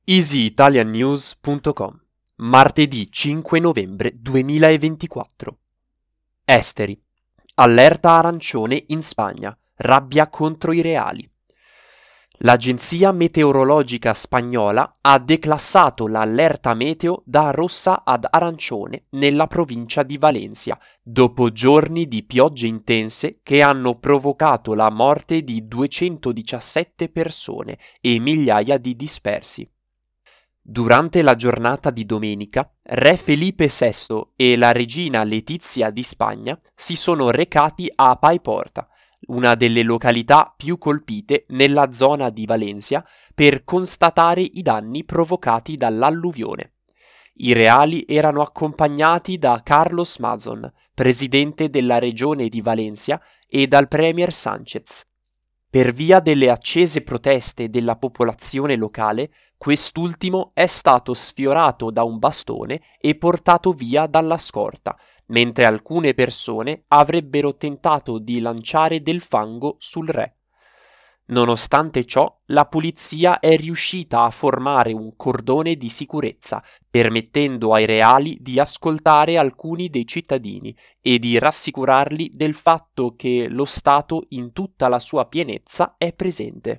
easyitaliannews.com Martedì 5 novembre 2024. Esteri. Allerta arancione in Spagna. Rabbia contro i reali. L'agenzia meteorologica spagnola ha declassato l'allerta meteo da rossa ad arancione nella provincia di Valencia, dopo giorni di piogge intense che hanno provocato la morte di 217 persone e migliaia di dispersi. Durante la giornata di domenica, Re Felipe VI e la regina Letizia di Spagna si sono recati a Paiporta, una delle località più colpite nella zona di Valencia, per constatare i danni provocati dall'alluvione. I reali erano accompagnati da Carlos Mazón, presidente della regione di Valencia, e dal premier Sánchez. Per via delle accese proteste della popolazione locale, quest'ultimo è stato sfiorato da un bastone e portato via dalla scorta, mentre alcune persone avrebbero tentato di lanciare del fango sul re. Nonostante ciò, la polizia è riuscita a formare un cordone di sicurezza, permettendo ai reali di ascoltare alcuni dei cittadini e di rassicurarli del fatto che lo Stato in tutta la sua pienezza è presente.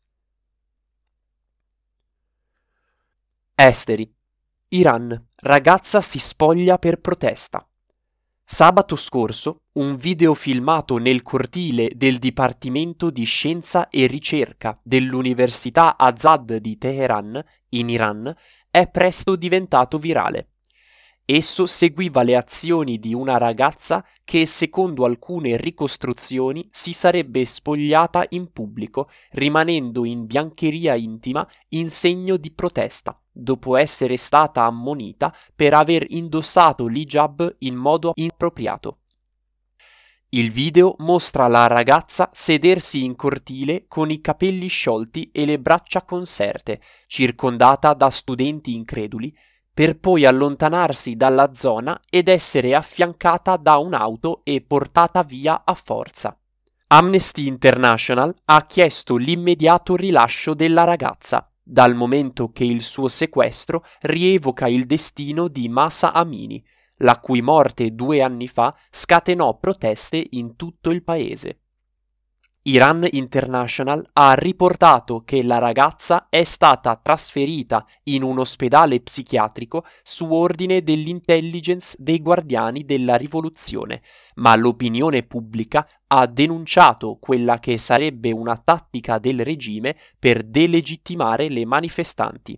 Esteri. Iran. Ragazza si spoglia per protesta. Sabato scorso, un video filmato nel cortile del Dipartimento di Scienza e Ricerca dell'Università Azad di Teheran, in Iran, è presto diventato virale. Esso seguiva le azioni di una ragazza che, secondo alcune ricostruzioni, si sarebbe spogliata in pubblico, rimanendo in biancheria intima in segno di protesta, dopo essere stata ammonita per aver indossato l'hijab in modo inappropriato. Il video mostra la ragazza sedersi in cortile con i capelli sciolti e le braccia conserte, circondata da studenti increduli, per poi allontanarsi dalla zona ed essere affiancata da un'auto e portata via a forza. Amnesty International ha chiesto l'immediato rilascio della ragazza, dal momento che il suo sequestro rievoca il destino di Mahsa Amini, la cui morte 2 anni fa scatenò proteste in tutto il paese. Iran International ha riportato che la ragazza è stata trasferita in un ospedale psichiatrico su ordine dell'intelligence dei Guardiani della Rivoluzione, ma l'opinione pubblica ha denunciato quella che sarebbe una tattica del regime per delegittimare le manifestanti.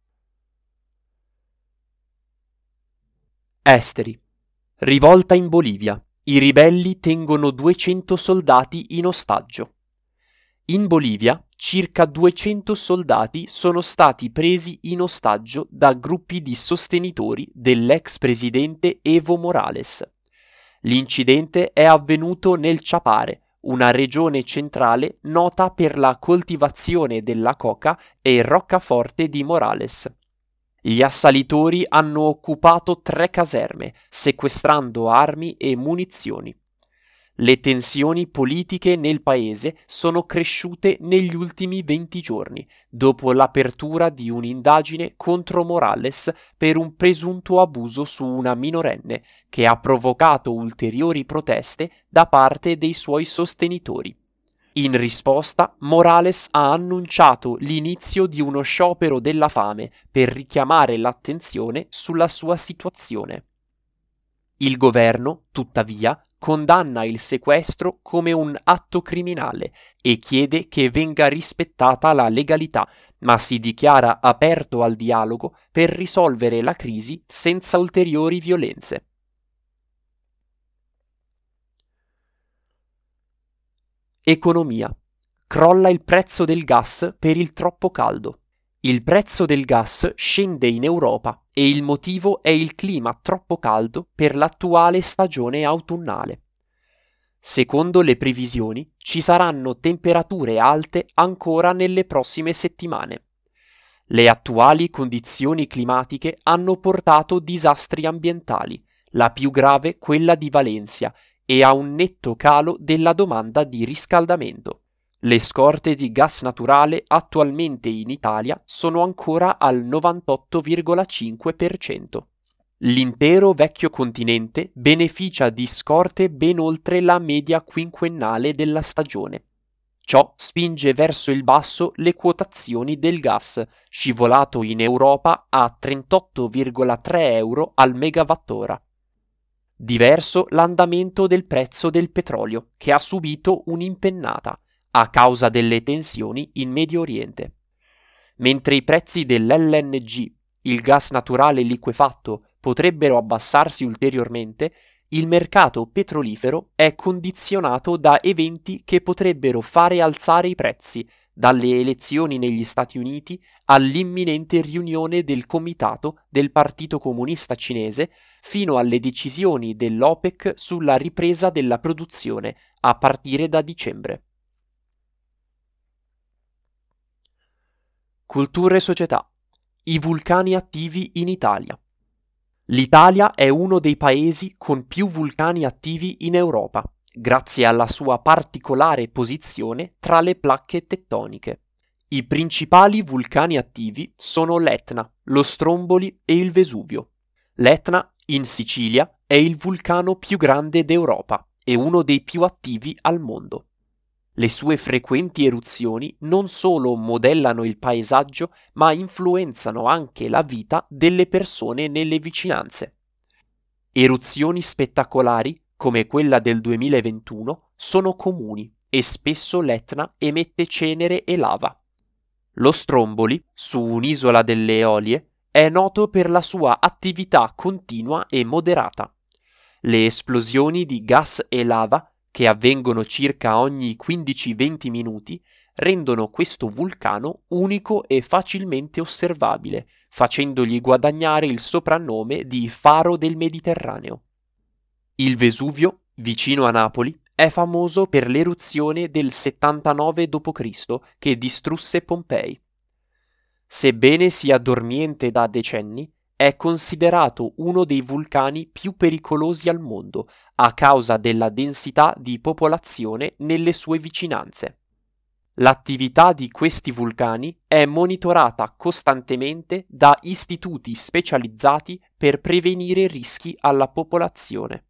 Esteri. Rivolta in Bolivia. I ribelli tengono 200 soldati in ostaggio. In Bolivia, circa 200 soldati sono stati presi in ostaggio da gruppi di sostenitori dell'ex presidente Evo Morales. L'incidente è avvenuto nel Chapare, una regione centrale nota per la coltivazione della coca e il roccaforte di Morales. Gli assalitori hanno occupato 3 caserme, sequestrando armi e munizioni. Le tensioni politiche nel paese sono cresciute negli ultimi 20 giorni, dopo l'apertura di un'indagine contro Morales per un presunto abuso su una minorenne, che ha provocato ulteriori proteste da parte dei suoi sostenitori. In risposta, Morales ha annunciato l'inizio di uno sciopero della fame per richiamare l'attenzione sulla sua situazione. Il governo, tuttavia, condanna il sequestro come un atto criminale e chiede che venga rispettata la legalità, ma si dichiara aperto al dialogo per risolvere la crisi senza ulteriori violenze. Economia. Crolla il prezzo del gas per il troppo caldo. Il prezzo del gas scende in Europa e il motivo è il clima troppo caldo per l'attuale stagione autunnale. Secondo le previsioni, ci saranno temperature alte ancora nelle prossime settimane. Le attuali condizioni climatiche hanno portato disastri ambientali, la più grave quella di Valencia, e a un netto calo della domanda di riscaldamento. Le scorte di gas naturale attualmente in Italia sono ancora al 98,5%. L'intero vecchio continente beneficia di scorte ben oltre la media quinquennale della stagione. Ciò spinge verso il basso le quotazioni del gas, scivolato in Europa a 38,3 euro al megawattora. Diverso l'andamento del prezzo del petrolio, che ha subito un'impennata a causa delle tensioni in Medio Oriente. Mentre i prezzi dell'LNG, il gas naturale liquefatto, potrebbero abbassarsi ulteriormente, il mercato petrolifero è condizionato da eventi che potrebbero fare alzare i prezzi, dalle elezioni negli Stati Uniti all'imminente riunione del Comitato del Partito Comunista Cinese, fino alle decisioni dell'OPEC sulla ripresa della produzione a partire da dicembre. Cultura e società. I vulcani attivi in Italia. L'Italia è uno dei paesi con più vulcani attivi in Europa, grazie alla sua particolare posizione tra le placche tettoniche. I principali vulcani attivi sono l'Etna, lo Stromboli e il Vesuvio. L'Etna, in Sicilia, è il vulcano più grande d'Europa e uno dei più attivi al mondo. Le sue frequenti eruzioni non solo modellano il paesaggio, ma influenzano anche la vita delle persone nelle vicinanze. Eruzioni spettacolari, come quella del 2021, sono comuni e spesso l'Etna emette cenere e lava. Lo Stromboli, su un'isola delle Eolie, è noto per la sua attività continua e moderata. Le esplosioni di gas e lava, che avvengono circa ogni 15-20 minuti, rendono questo vulcano unico e facilmente osservabile, facendogli guadagnare il soprannome di Faro del Mediterraneo. Il Vesuvio, vicino a Napoli, è famoso per l'eruzione del 79 d.C. che distrusse Pompei. Sebbene sia dormiente da decenni, è considerato uno dei vulcani più pericolosi al mondo a causa della densità di popolazione nelle sue vicinanze. L'attività di questi vulcani è monitorata costantemente da istituti specializzati per prevenire rischi alla popolazione.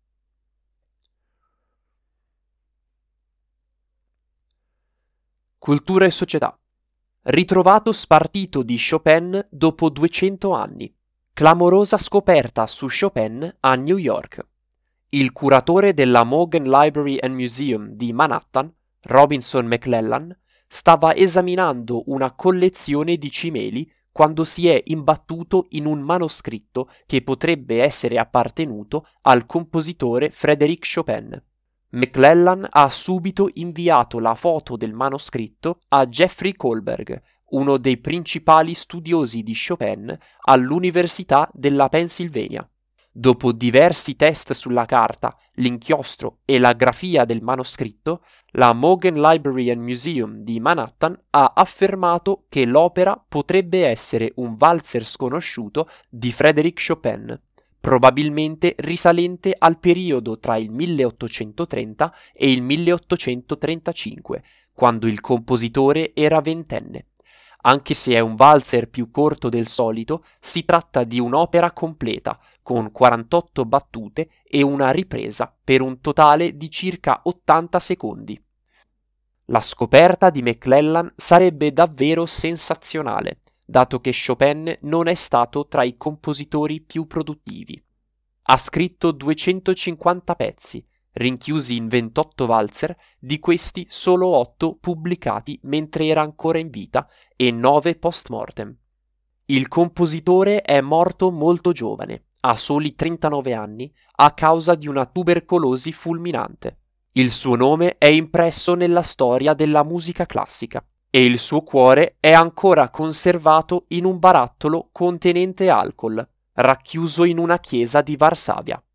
Cultura e società. Ritrovato spartito di Chopin dopo 200 anni. Clamorosa scoperta su Chopin a New York. Il curatore della Morgan Library and Museum di Manhattan, Robinson McClellan, stava esaminando una collezione di cimeli quando si è imbattuto in un manoscritto che potrebbe essere appartenuto al compositore Frédéric Chopin. McClellan ha subito inviato la foto del manoscritto a Jeffrey Kohlberg, uno dei principali studiosi di Chopin all'Università della Pennsylvania. Dopo diversi test sulla carta, l'inchiostro e la grafia del manoscritto, la Morgan Library and Museum di Manhattan ha affermato che l'opera potrebbe essere un valzer sconosciuto di Frédéric Chopin, probabilmente risalente al periodo tra il 1830 e il 1835, quando il compositore era ventenne. Anche se è un valzer più corto del solito, si tratta di un'opera completa, con 48 battute e una ripresa per un totale di circa 80 secondi. La scoperta di McClellan sarebbe davvero sensazionale, dato che Chopin non è stato tra i compositori più produttivi. Ha scritto 250 pezzi, rinchiusi in 28 valzer, di questi solo 8 pubblicati mentre era ancora in vita e 9 post-mortem. Il compositore è morto molto giovane, a soli 39 anni, a causa di una tubercolosi fulminante. Il suo nome è impresso nella storia della musica classica e il suo cuore è ancora conservato in un barattolo contenente alcol, racchiuso in una chiesa di Varsavia.